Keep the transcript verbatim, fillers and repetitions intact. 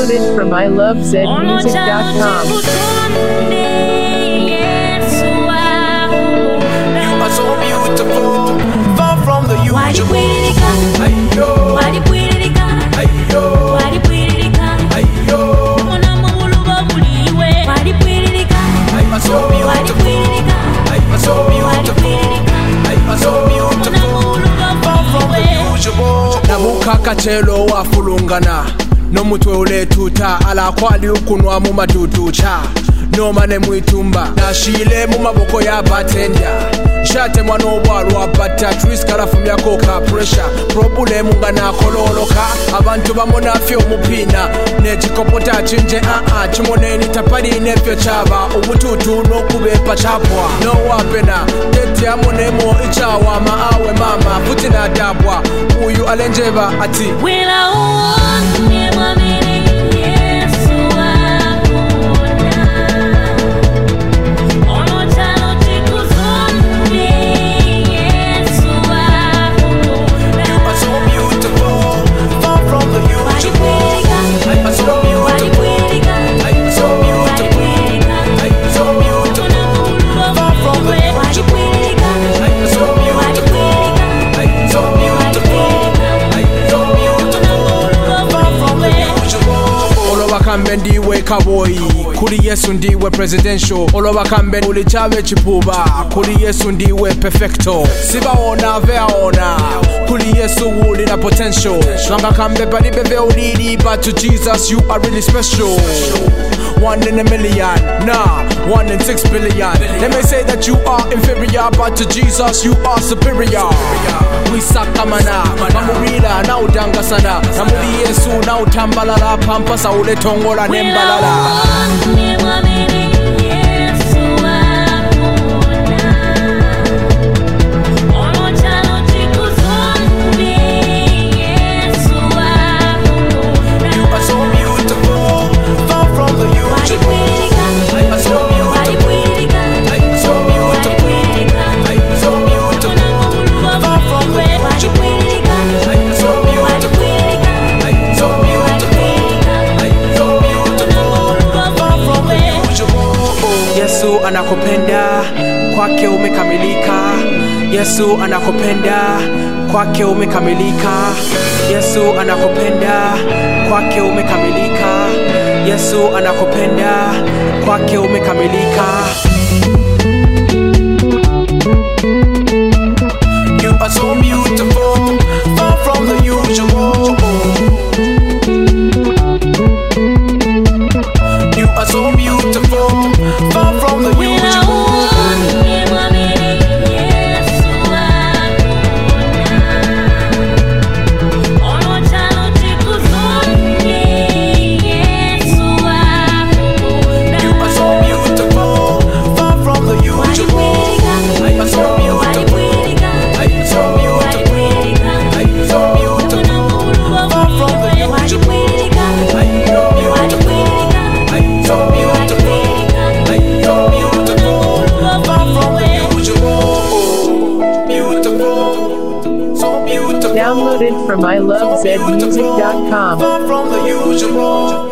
Downloaded from I love zed music dot com. You are so beautiful, far from the usual. Ayo, ayo, ayo. I'm so beautiful, I'm so beautiful, I'm so beautiful, far from the usual. Nabuka kachelo wafulungana nomutwe uletuta ala kwali ukunwa mu maduducha noma ne mwitumba nashile mu maboko ya bartender shate mwana obwalwa bata twist kala from yako ka pressure problem ngana kololoka abantu bamona fyo mupina ne chikopota chinje a a chimoneni tapali ne fyo chaba ubututu no kubepa chapwa no wapena tete amonemo ichawa maawe mama putina dabwa uyu alenjeba ati wila uwa ni mwamini Kambe ndiwe kaboy kuri Yesu ndiwe presidential oloba kambe uli chabe chipuba kuri Yesu ndiwe perfecto sibaona veaona kuri Yesu uli na potential shanga kambe bali bebe ulili but to Jesus you are really special. One in a million, nah, one in six billion. They may say that you are inferior, but to Jesus you are superior. We sakamana, mamurila na udanga sana. Namuri Yesu na utambalala pampasa ule tongola nembalala. Yesu anakupenda, kwake umekamilika. Yesu anakupenda, kwake umekamilika. Yesu anakupenda, kwake umekamilika. Yesu anakupenda, kwake umekamilika. You are so beautiful, far from the usual. You are so beautiful, far from the usual. Downloaded from I love zed music dot com. Far from the usual.